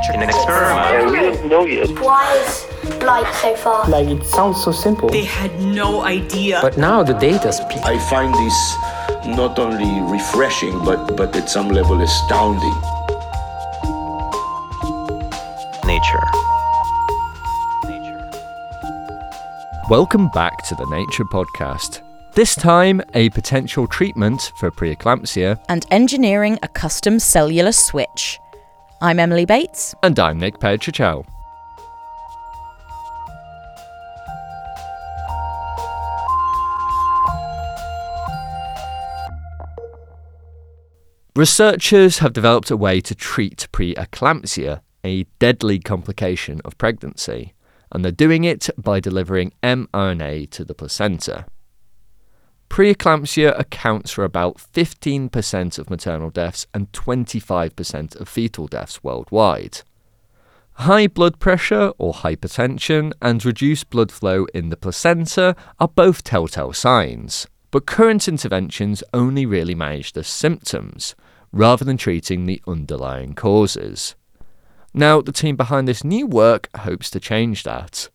in an experiment. And we don't know yet. Why is light so fast? Like, it sounds so simple. They had no idea. But now the data speaks. I find this not only refreshing, but at some level astounding. Nature. Welcome back to the Nature Podcast. This time, a potential treatment for preeclampsia. And engineering a custom cellular switch. I'm Emily Bates. And I'm Nick Petrichel. Researchers have developed a way to treat preeclampsia, a deadly complication of pregnancy, and they're doing it by delivering mRNA to the placenta. Preeclampsia accounts for about 15% of maternal deaths and 25% of fetal deaths worldwide. High blood pressure or hypertension and reduced blood flow in the placenta are both telltale signs, but current interventions only really manage the symptoms, rather than treating the underlying causes. Now, the team behind this new work hopes to change that.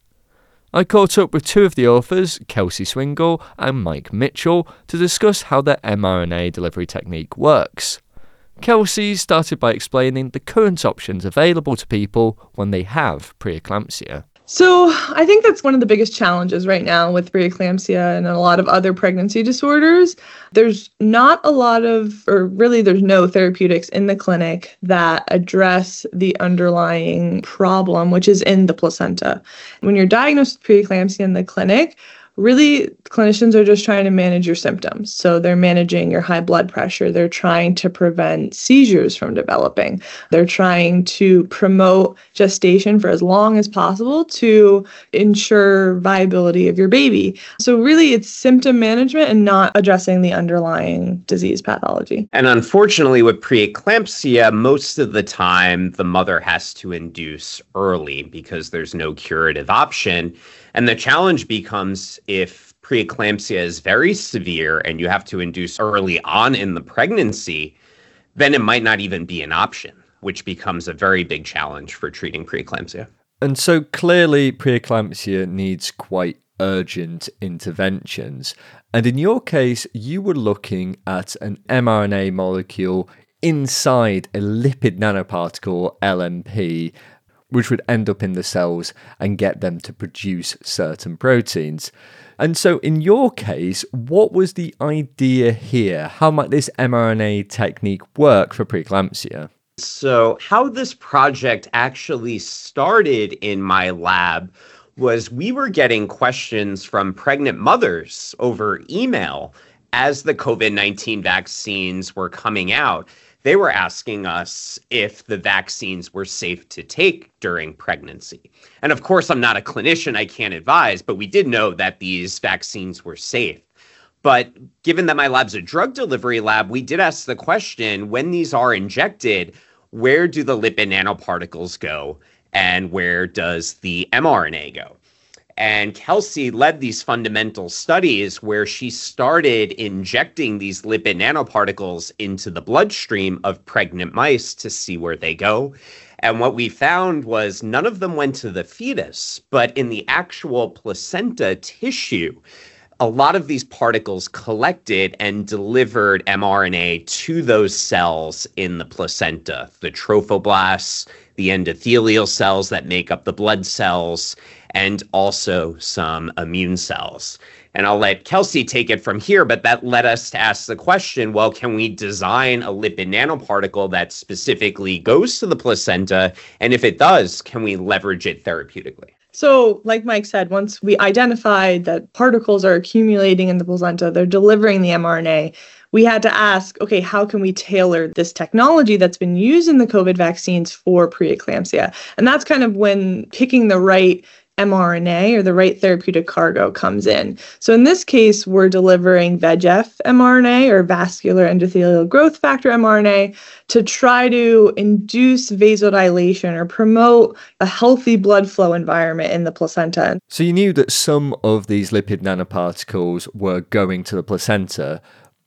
I caught up with two of the authors, Kelsey Swingle and Mike Mitchell, to discuss how their mRNA delivery technique works. Kelsey started by explaining the current options available to people when they have preeclampsia. So I think that's one of the biggest challenges right now with preeclampsia and a lot of other pregnancy disorders. There's not a lot of, or really there's no therapeutics in the clinic that address the underlying problem, which is in the placenta. When you're diagnosed with preeclampsia in the clinic, really, clinicians are just trying to manage your symptoms. So they're managing your high blood pressure. They're trying to prevent seizures from developing. They're trying to promote gestation for as long as possible to ensure viability of your baby. So really, it's symptom management and not addressing the underlying disease pathology. And unfortunately, with preeclampsia, most of the time, the mother has to induce early because there's no curative option. And the challenge becomes if preeclampsia is very severe and you have to induce early on in the pregnancy, then it might not even be an option, which becomes a very big challenge for treating preeclampsia. And so clearly preeclampsia needs quite urgent interventions. And in your case, you were looking at an mRNA molecule inside a lipid nanoparticle, LNP, which would end up in the cells and get them to produce certain proteins. And so in your case, what was the idea here? How might this mRNA technique work for preeclampsia? So how this project actually started in my lab was we were getting questions from pregnant mothers over email as the COVID-19 vaccines were coming out. They were asking us if the vaccines were safe to take during pregnancy. And of course, I'm not a clinician, I can't advise, but we did know that these vaccines were safe. But given that my lab's a drug delivery lab, we did ask the question, when these are injected, where do the lipid nanoparticles go and where does the mRNA go? And Kelsey led these fundamental studies where she started injecting these lipid nanoparticles into the bloodstream of pregnant mice to see where they go. And what we found was none of them went to the fetus, but in the actual placenta tissue, a lot of these particles collected and delivered mRNA to those cells in the placenta, the trophoblasts, the endothelial cells that make up the blood cells, and also some immune cells. And I'll let Kelsey take it from here, but that led us to ask the question, well, can we design a lipid nanoparticle that specifically goes to the placenta? And if it does, can we leverage it therapeutically? So, like Mike said, once we identified that particles are accumulating in the placenta, they're delivering the mRNA, we had to ask, okay, how can we tailor this technology that's been used in the COVID vaccines for preeclampsia? And that's kind of when picking the right mRNA or the right therapeutic cargo comes in. So in this case, we're delivering VEGF mRNA or vascular endothelial growth factor mRNA to try to induce vasodilation or promote a healthy blood flow environment in the placenta. So you knew that some of these lipid nanoparticles were going to the placenta,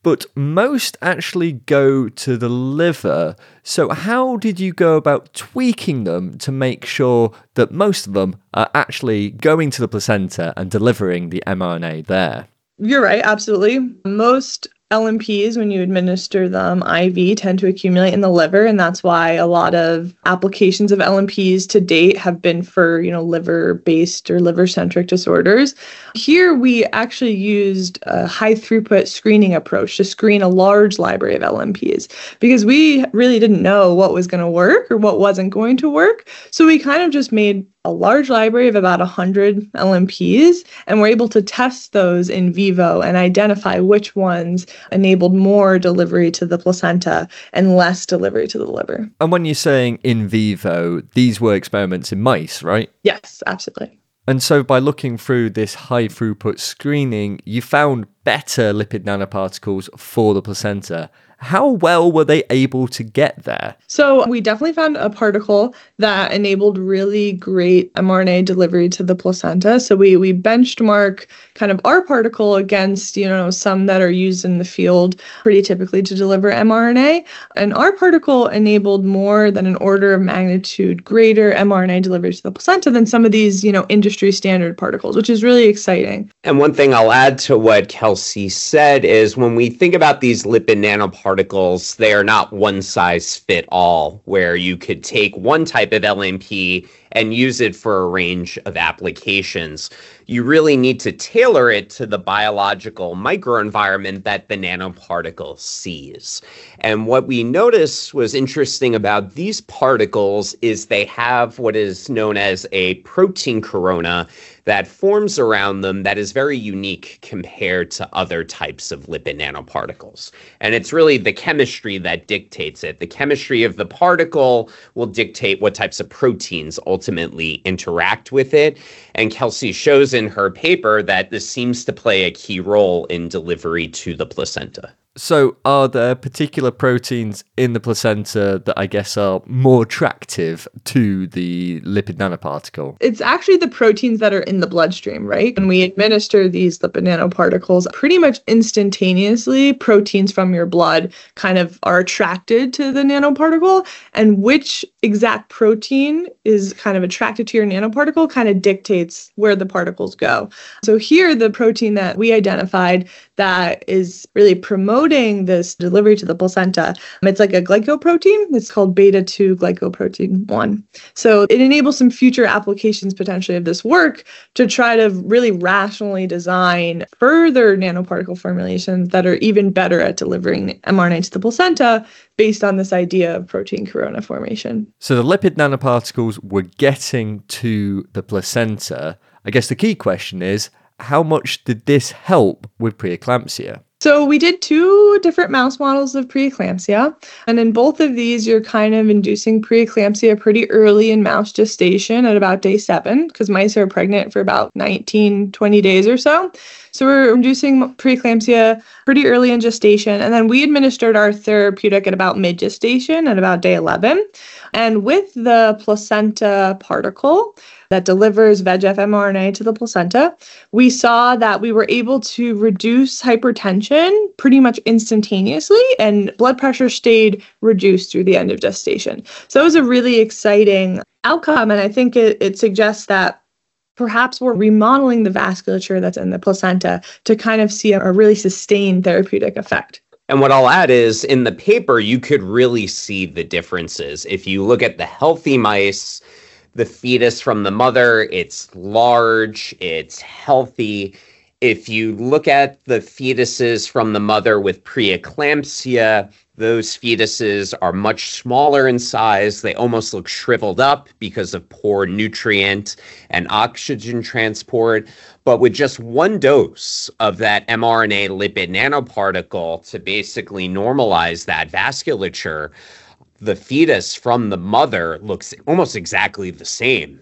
but most actually go to the liver. So how did you go about tweaking them to make sure that most of them are actually going to the placenta and delivering the mRNA there? You're right, absolutely. Most LNPs, when you administer them IV, tend to accumulate in the liver, and that's why a lot of applications of LNPs to date have been for, liver-based or liver-centric disorders. Here, we actually used a high-throughput screening approach to screen a large library of LNPs because we really didn't know what was going to work or what wasn't going to work. So we kind of just made a large library of about 100 LNPs, and we're able to test those in vivo and identify which ones enabled more delivery to the placenta and less delivery to the liver. And when you're saying in vivo, these were experiments in mice, right? Yes, absolutely. And so by looking through this high throughput screening, you found better lipid nanoparticles for the placenta. How well were they able to get there? So we definitely found a particle that enabled really great mRNA delivery to the placenta. So we benchmark kind of our particle against, some that are used in the field pretty typically to deliver mRNA. And our particle enabled more than an order of magnitude greater mRNA delivery to the placenta than some of these, industry standard particles, which is really exciting. And one thing I'll add to what Kelsey said is when we think about these lipid nanoparticles, they are not one size fit all, where you could take one type of LNP and use it for a range of applications. You really need to tailor it to the biological microenvironment that the nanoparticle sees. And what we noticed was interesting about these particles is they have what is known as a protein corona that forms around them that is very unique compared to other types of lipid nanoparticles. And it's really the chemistry that dictates it. The chemistry of the particle will dictate what types of proteins ultimately interact with it. And Kelsey shows in her paper that this seems to play a key role in delivery to the placenta. So are there particular proteins in the placenta that I guess are more attractive to the lipid nanoparticle? It's actually the proteins that are in the bloodstream, right? When we administer these lipid nanoparticles, pretty much instantaneously, proteins from your blood kind of are attracted to the nanoparticle, and which exact protein is kind of attracted to your nanoparticle kind of dictates where the particles go. So here, the protein that we identified that is really promoting this delivery to the placenta, it's like a glycoprotein. It's called beta-2 glycoprotein 1. So it enables some future applications potentially of this work to try to really rationally design further nanoparticle formulations that are even better at delivering mRNA to the placenta based on this idea of protein corona formation. So the lipid nanoparticles were getting to the placenta. I guess the key question is, how much did this help with preeclampsia? So we did 2 different mouse models of preeclampsia, and in both of these, you're kind of inducing preeclampsia pretty early in mouse gestation at about day 7, because mice are pregnant for about 19, 20 days or so. So we're inducing preeclampsia pretty early in gestation, and then we administered our therapeutic at about mid-gestation at about day 11. And with the placenta particle that delivers VEGF mRNA to the placenta, we saw that we were able to reduce hypertension pretty much instantaneously, and blood pressure stayed reduced through the end of gestation. So it was a really exciting outcome, and I think it suggests that perhaps we're remodeling the vasculature that's in the placenta to kind of see a really sustained therapeutic effect. And what I'll add is in the paper, you could really see the differences. If you look at the healthy mice, the fetus from the mother, it's large, it's healthy. If you look at the fetuses from the mother with preeclampsia, those fetuses are much smaller in size. They almost look shriveled up because of poor nutrient and oxygen transport. But with just one dose of that mRNA lipid nanoparticle to basically normalize that vasculature, the fetus from the mother looks almost exactly the same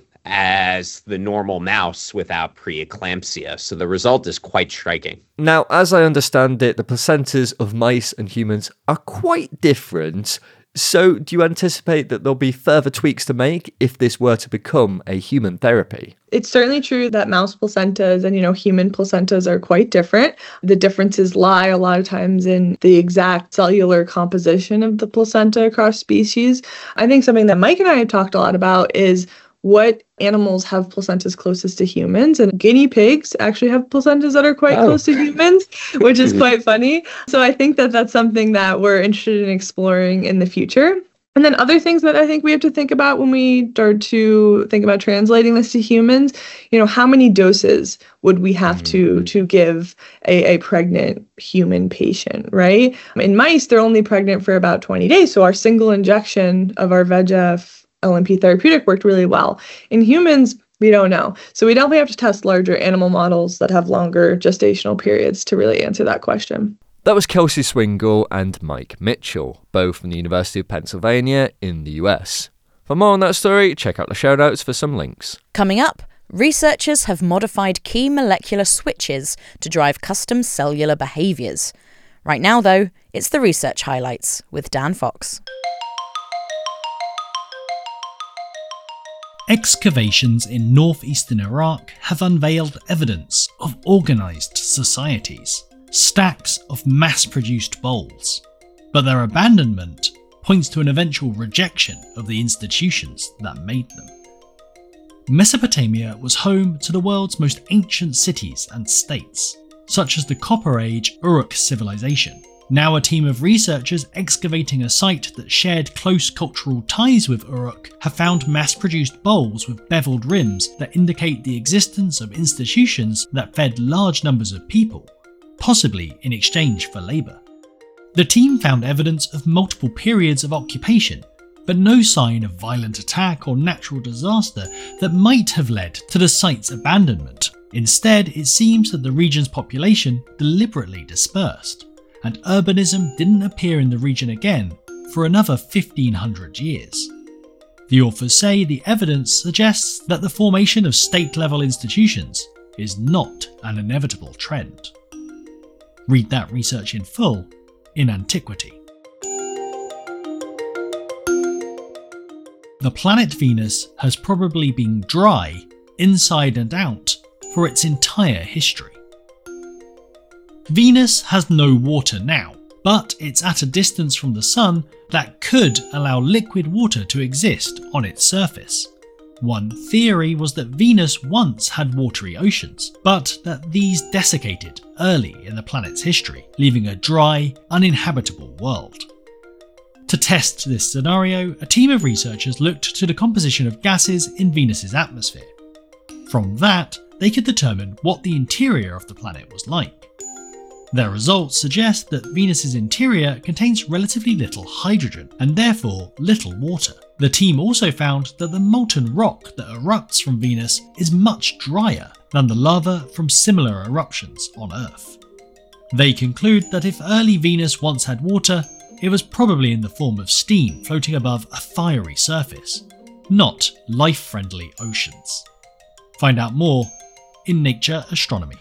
as the normal mouse without preeclampsia. So the result is quite striking. Now, as I understand it, the placentas of mice and humans are quite different. So, do you anticipate that there'll be further tweaks to make if this were to become a human therapy? It's certainly true that mouse placentas and, human placentas are quite different. The differences lie a lot of times in the exact cellular composition of the placenta across species. I think something that Mike and I have talked a lot about is what animals have placentas closest to humans, and guinea pigs actually have placentas that are quite close to humans, which is quite funny. So I think that that's something that we're interested in exploring in the future. And then other things that I think we have to think about when we start to think about translating this to humans, how many doses would we have to give a pregnant human patient, right? In mice, they're only pregnant for about 20 days. So our single injection of our VEGF LNP therapeutic worked really well. In humans, we don't know. So we definitely have to test larger animal models that have longer gestational periods to really answer that question. That was Kelsey Swingle and Mike Mitchell, both from the University of Pennsylvania in the US. For more on that story, check out the show notes for some links. Coming up, researchers have modified key molecular switches to drive custom cellular behaviours. Right now, though, it's the research highlights with Dan Fox. Excavations in northeastern Iraq have unveiled evidence of organised societies, stacks of mass-produced bowls. But their abandonment points to an eventual rejection of the institutions that made them. Mesopotamia was home to the world's most ancient cities and states, such as the Copper Age Uruk civilization. Now a team of researchers excavating a site that shared close cultural ties with Uruk have found mass-produced bowls with beveled rims that indicate the existence of institutions that fed large numbers of people, possibly in exchange for labour. The team found evidence of multiple periods of occupation, but no sign of violent attack or natural disaster that might have led to the site's abandonment. Instead, it seems that the region's population deliberately dispersed, and urbanism didn't appear in the region again for another 1500 years. The authors say the evidence suggests that the formation of state-level institutions is not an inevitable trend. Read that research in full in Antiquity. The planet Venus has probably been dry, inside and out, for its entire history. Venus has no water now, but it's at a distance from the Sun that could allow liquid water to exist on its surface. One theory was that Venus once had watery oceans, but that these desiccated early in the planet's history, leaving a dry, uninhabitable world. To test this scenario, a team of researchers looked to the composition of gases in Venus's atmosphere. From that, they could determine what the interior of the planet was like. Their results suggest that Venus's interior contains relatively little hydrogen, and therefore little water. The team also found that the molten rock that erupts from Venus is much drier than the lava from similar eruptions on Earth. They conclude that if early Venus once had water, it was probably in the form of steam floating above a fiery surface, not life-friendly oceans. Find out more in Nature Astronomy.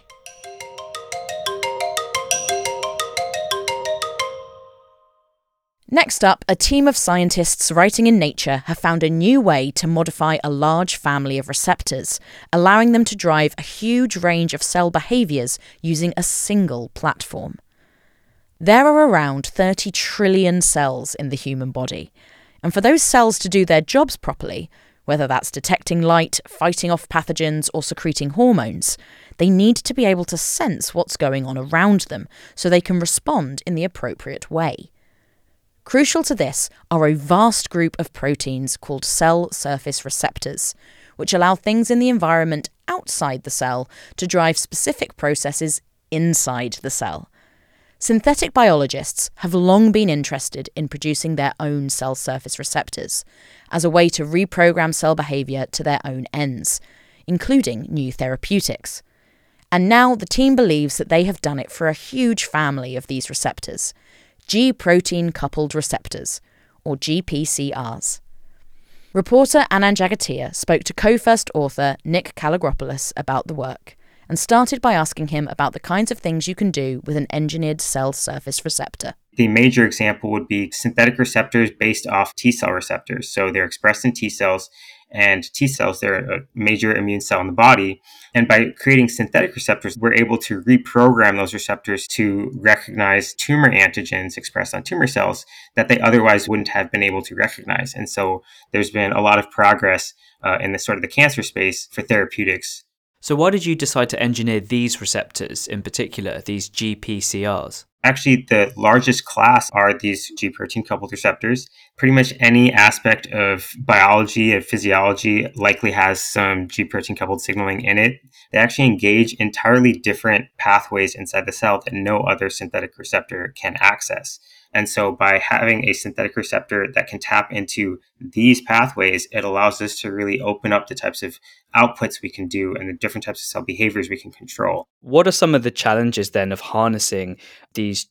Next up, a team of scientists writing in Nature have found a new way to modify a large family of receptors, allowing them to drive a huge range of cell behaviours using a single platform. There are around 30 trillion cells in the human body, and for those cells to do their jobs properly, whether that's detecting light, fighting off pathogens, or secreting hormones, they need to be able to sense what's going on around them so they can respond in the appropriate way. Crucial to this are a vast group of proteins called cell surface receptors, which allow things in the environment outside the cell to drive specific processes inside the cell. Synthetic biologists have long been interested in producing their own cell surface receptors as a way to reprogram cell behaviour to their own ends, including new therapeutics. And now the team believes that they have done it for a huge family of these receptors, G-protein-coupled receptors, or GPCRs. Reporter Anand Jagatia spoke to co-first author Nick Kalogeropoulos about the work, and started by asking him about the kinds of things you can do with an engineered cell surface receptor. The major example would be synthetic receptors based off T cell receptors. So they're expressed in T cells, and T cells, they're a major immune cell in the body. And by creating synthetic receptors, we're able to reprogram those receptors to recognize tumor antigens expressed on tumor cells that they otherwise wouldn't have been able to recognize. And so there's been a lot of progress in the sort of the cancer space for therapeutics. So why did you decide to engineer these receptors in particular, these GPCRs? Actually, the largest class are these G protein coupled receptors. Pretty much any aspect of biology and physiology likely has some G protein coupled signaling in it. They actually engage entirely different pathways inside the cell that no other synthetic receptor can access. And so by having a synthetic receptor that can tap into these pathways, it allows us to really open up the types of outputs we can do and the different types of cell behaviors we can control. What are some of the challenges then of harnessing these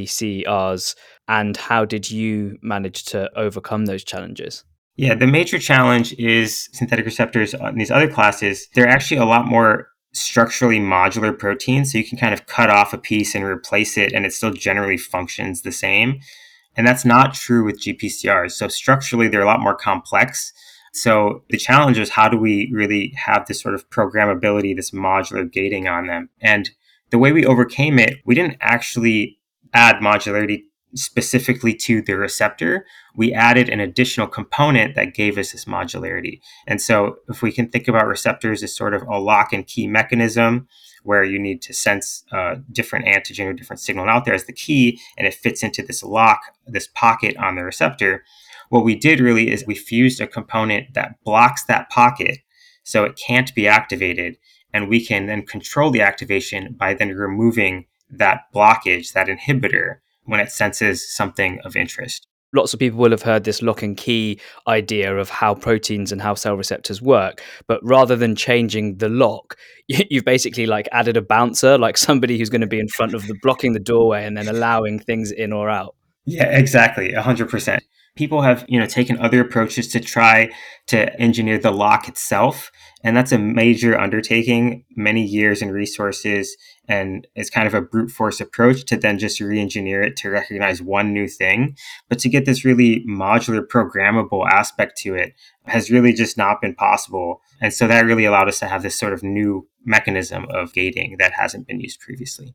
GPCRs, and how did you manage to overcome those challenges? Yeah, the major challenge is synthetic receptors on these other classes. They're actually a lot more structurally modular proteins, so you can kind of cut off a piece and replace it and it still generally functions the same. And that's not true with GPCRs. So structurally, they're a lot more complex. So the challenge is, how do we really have this sort of programmability, this modular gating on them? And the way we overcame it, we didn't actually add modularity specifically to the receptor. We added an additional component that gave us this modularity. And so if we can think about receptors as sort of a lock and key mechanism where you need to sense different antigen or different signal out there as the key, and it fits into this lock, this pocket on the receptor, what we did really is we fused a component that blocks that pocket so it can't be activated. And we can then control the activation by then removing that blockage, that inhibitor, when it senses something of interest. Lots of people will have heard this lock and key idea of how proteins and how cell receptors work. But rather than changing the lock, you've basically like added a bouncer, like somebody who's going to be in front of blocking the doorway and then allowing things in or out. Yeah, exactly. 100%. People have, taken other approaches to try to engineer the lock itself. And that's a major undertaking, many years and resources. And it's kind of a brute force approach to then just re-engineer it to recognize one new thing. But to get this really modular, programmable aspect to it has really just not been possible. And so that really allowed us to have this sort of new mechanism of gating that hasn't been used previously.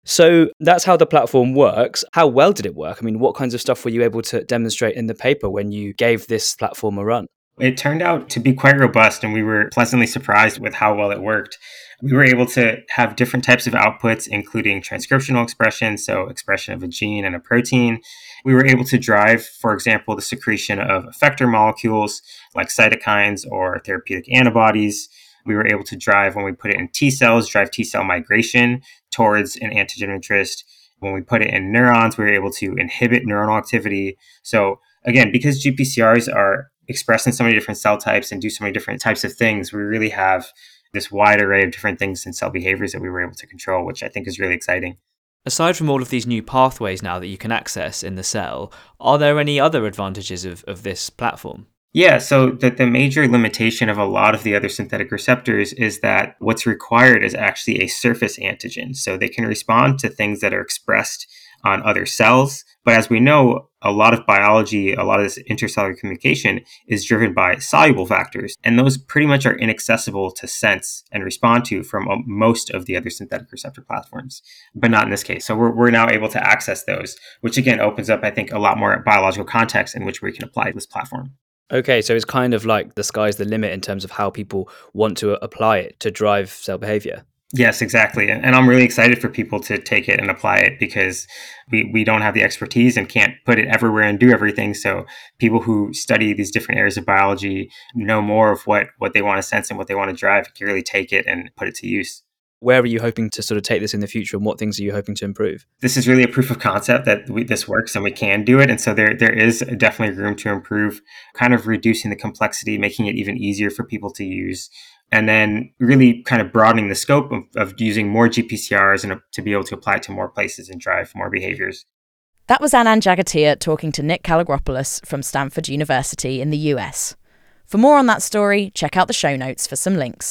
So that's how the platform works. How well did it work? I mean, what kinds of stuff were you able to demonstrate in the paper when you gave this platform a run? It turned out to be quite robust, and we were pleasantly surprised with how well it worked. We were able to have different types of outputs, including transcriptional expression, so expression of a gene and a protein. We were able to drive, for example, the secretion of effector molecules like cytokines or therapeutic antibodies. We were able to drive, when we put it in T cells, drive T cell migration towards an antigen of interest. When we put it in neurons, we were able to inhibit neuronal activity. So again, because GPCRs are expressed in so many different cell types and do so many different types of things, we really have this wide array of different things in cell behaviors that we were able to control, which I think is really exciting. Aside from all of these new pathways now that you can access in the cell, are there any other advantages of this platform? Yeah, so the major limitation of a lot of the other synthetic receptors is that what's required is actually a surface antigen. So they can respond to things that are expressed on other cells. But as we know, a lot of biology, a lot of this intercellular communication is driven by soluble factors. And those pretty much are inaccessible to sense and respond to from most of the other synthetic receptor platforms, but not in this case. So we're now able to access those, which again opens up, I think, a lot more biological context in which we can apply this platform. Okay, so it's kind of like the sky's the limit in terms of how people want to apply it to drive cell behavior. Yes, exactly. And I'm really excited for people to take it and apply it, because we don't have the expertise and can't put it everywhere and do everything. So people who study these different areas of biology know more of what they want to sense and what they want to drive, can really take it and put it to use. Where are you hoping to sort of take this in the future, and what things are you hoping to improve? This is really a proof of concept that this works and we can do it. And so there is definitely room to improve, kind of reducing the complexity, making it even easier for people to use, and then really kind of broadening the scope of using more GPCRs and to be able to apply it to more places and drive more behaviors. That was Anand Jagatia talking to Nick Kalogeropoulos from Stanford University in the US. For more on that story, check out the show notes for some links.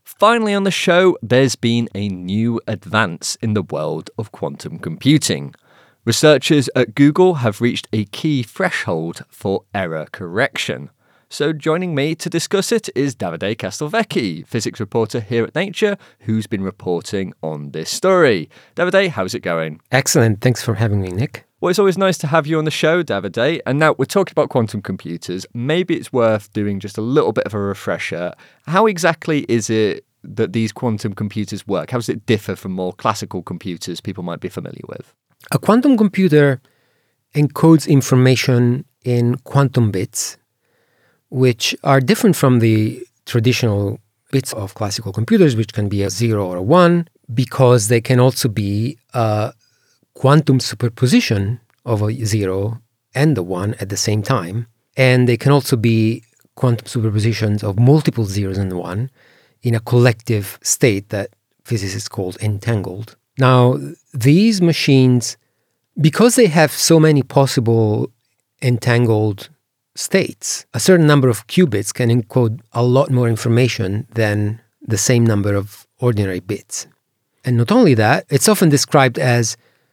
Finally on the show, there's been a new advance in the world of quantum computing. Researchers at Google have reached a key threshold for error correction. So joining me to discuss it is Davide Castelvecchi, physics reporter here at Nature, who's been reporting on this story. Davide, how's it going? Excellent. Thanks for having me, Nick. Well, it's always nice to have you on the show, Davide. And now we're talking about quantum computers. Maybe it's worth doing just a little bit of a refresher. How exactly is it that these quantum computers work? How does it differ from more classical computers people might be familiar with? A quantum computer encodes information in quantum bits, which are different from the traditional bits of classical computers, which can be a 0 or a 1, because they can also be a quantum superposition of a 0 and a 1 at the same time. And they can also be quantum superpositions of multiple zeros and 1 in a collective state that physicists call entangled. Now, these machines, because they have so many possible entangled states, a certain number of qubits can encode a lot more information than the same number of ordinary bits. And not only that, it's often described as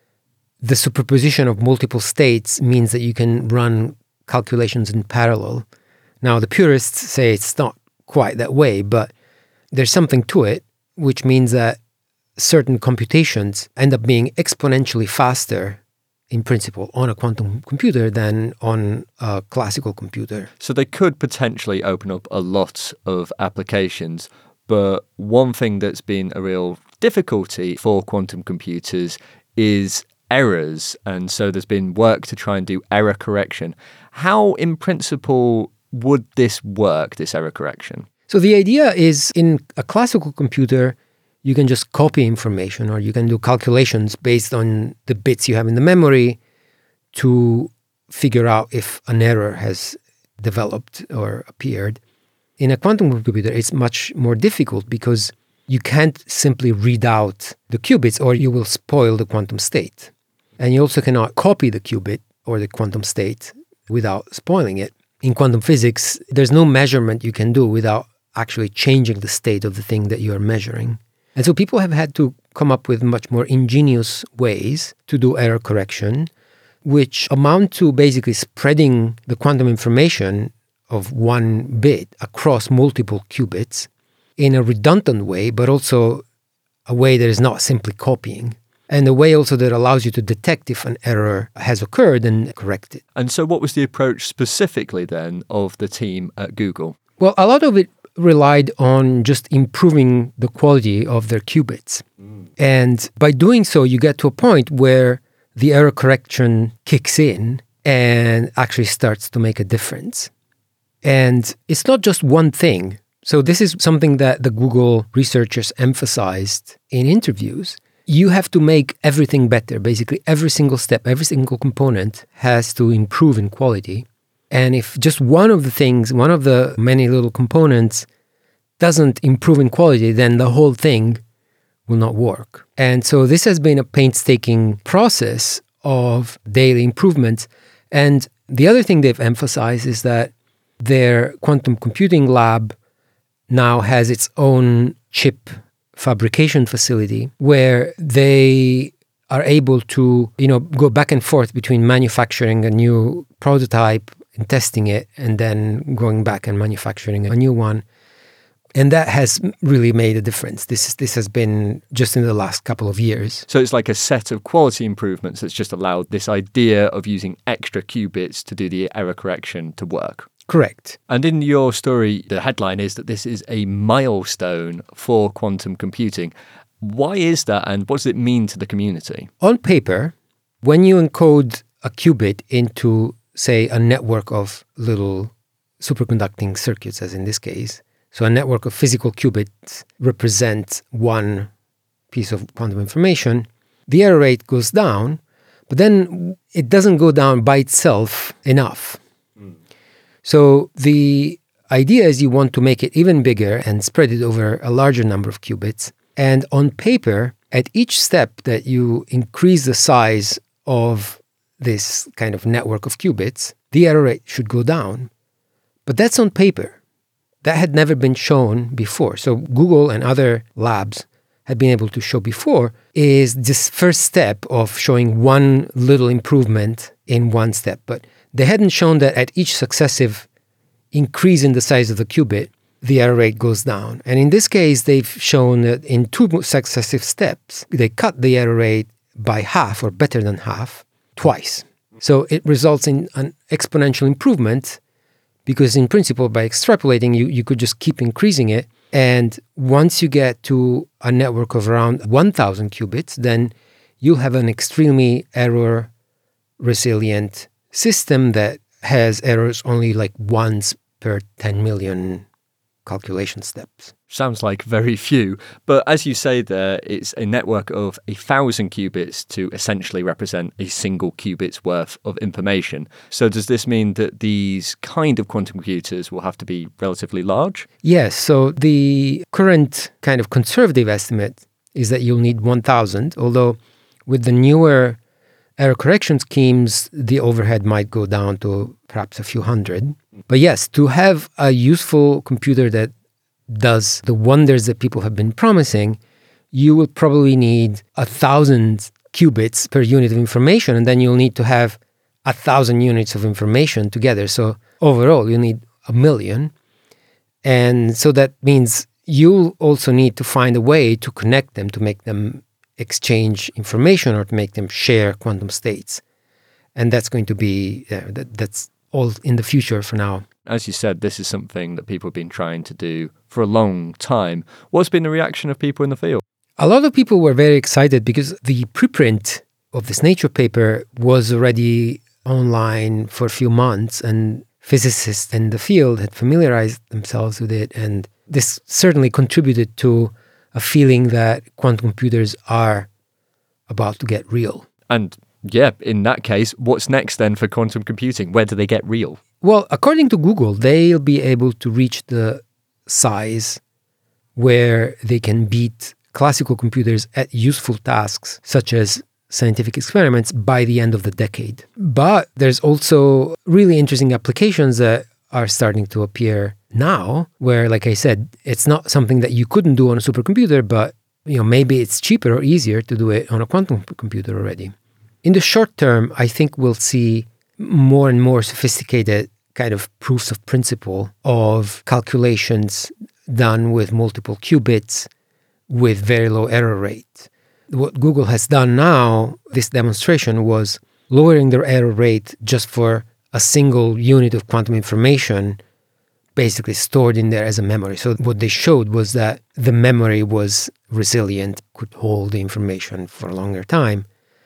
the superposition of multiple states means that you can run calculations in parallel. Now, the purists say it's not quite that way, but there's something to it, which means that certain computations end up being exponentially faster in principle on a quantum computer than on a classical computer. So they could potentially open up a lot of applications, but one thing that's been a real difficulty for quantum computers is errors, and so there's been work to try and do error correction. How, in principle, would this work, this error correction? So the idea is, in a classical computer, you can just copy information, or you can do calculations based on the bits you have in the memory to figure out if an error has developed or appeared. In a quantum computer, it's much more difficult because you can't simply read out the qubits or you will spoil the quantum state. And you also cannot copy the qubit or the quantum state without spoiling it. In quantum physics, there's no measurement you can do without actually changing the state of the thing that you are measuring. And so people have had to come up with much more ingenious ways to do error correction, which amount to basically spreading the quantum information of one bit across multiple qubits in a redundant way, but also a way that is not simply copying. And a way also that allows you to detect if an error has occurred and correct it. And so what was the approach specifically then of the team at Google? Well, a lot of it relied on just improving the quality of their qubits. And by doing so, you get to a point where the error correction kicks in and actually starts to make a difference. And it's not just one thing. So this is something that the Google researchers emphasized in interviews. You have to make everything better. Basically, every single step, every single component has to improve in quality. And if just one of the things, one of the many little components doesn't improve in quality, then the whole thing will not work. And so this has been a painstaking process of daily improvements. And the other thing they've emphasized is that their quantum computing lab now has its own chip fabrication facility where they are able to, go back and forth between manufacturing a new prototype and testing it and then going back and manufacturing a new one. And that has really made a difference. This has been just in the last couple of years. So it's like a set of quality improvements that's just allowed this idea of using extra qubits to do the error correction to work. Correct. And in your story, the headline is that this is a milestone for quantum computing. Why is that, and what does it mean to the community? On paper, when you encode a qubit into, say, a network of little superconducting circuits, as in this case, so a network of physical qubits represents one piece of quantum information, the error rate goes down, but then it doesn't go down by itself enough. So the idea is you want to make it even bigger and spread it over a larger number of qubits. And on paper, at each step that you increase the size of this kind of network of qubits, the error rate should go down. But that's on paper. That had never been shown before. So Google and other labs had been able to show before is this first step of showing one little improvement in one step. But they hadn't shown that at each successive increase in the size of the qubit, the error rate goes down. And in this case, they've shown that in 2 successive steps, they cut the error rate by half or better than half twice. So it results in an exponential improvement because in principle, by extrapolating, you could just keep increasing it. And once you get to a network of around 1,000 qubits, then you'll have an extremely error resilient system that has errors only like once per 10 million calculation steps. Sounds like very few, but as you say there, it's a network of 1,000 qubits to essentially represent a single qubit's worth of information. So does this mean that these kind of quantum computers will have to be relatively large? Yes, so the current kind of conservative estimate is that you'll need 1,000, although with the newer error correction schemes, the overhead might go down to perhaps a few hundred. But yes, to have a useful computer that does the wonders that people have been promising, you will probably need 1,000 qubits per unit of information, and then you'll need to have 1,000 units of information together. So overall, you need 1,000,000. And so that means you'll also need to find a way to connect them, to make them exchange information or to make them share quantum states. And that's going to be, that's all in the future for now. As you said, this is something that people have been trying to do for a long time. What's been the reaction of people in the field? A lot of people were very excited because the preprint of this Nature paper was already online for a few months, and physicists in the field had familiarized themselves with it. And this certainly contributed to a feeling that quantum computers are about to get real. And yeah, in that case, what's next then for quantum computing? Where do they get real? Well, according to Google, they'll be able to reach the size where they can beat classical computers at useful tasks, such as scientific experiments, by the end of the decade. But there's also really interesting applications that are starting to appear now, where, like I said, it's not something that you couldn't do on a supercomputer, but maybe it's cheaper or easier to do it on a quantum computer already. In the short term, I think we'll see more and more sophisticated kind of proofs of principle of calculations done with multiple qubits with very low error rate. What Google has done now, this demonstration, was lowering their error rate just for a single unit of quantum information basically stored in there as a memory. So what they showed was that the memory was resilient, could hold the information for a longer time.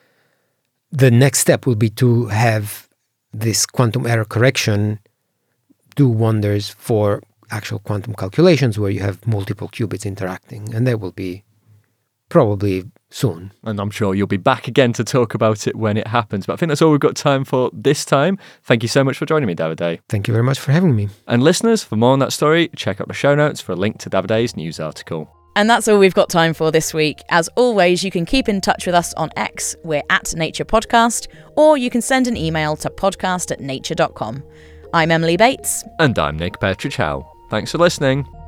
The next step will be to have this quantum error correction do wonders for actual quantum calculations where you have multiple qubits interacting. And that will be probably soon. And I'm sure you'll be back again to talk about it when it happens. But I think that's all we've got time for this time. Thank you so much for joining me, Davide. Thank you very much for having me. And listeners, for more on that story, check out the show notes for a link to Davide's news article. And that's all we've got time for this week. As always, you can keep in touch with us on X, we're at Nature Podcast, or you can send an email to podcast@nature.com. I'm Emily Bates. And I'm Nick Petrichow. Thanks for listening.